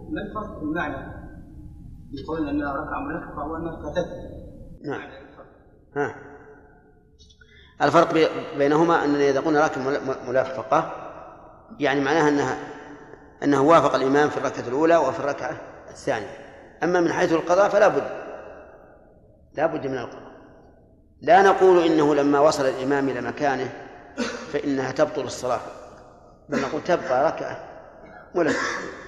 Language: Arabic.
ما الفرق المعنى يقول أنها ركعة ملحقة وأنها كتب؟ نعم. الفرق بينهما أننا إذا قلنا ركعة ملحقة يعني معناها أنه وافق الإمام في الركعة الأولى وفي الركعة الثانية. أما من حيث القضاء فلا بد من القضاء. لا نقول إنه لما وصل الإمام إلى مكانه فإنها تبطل الصلاة، بل نقول تبقى ركعة ملحقة.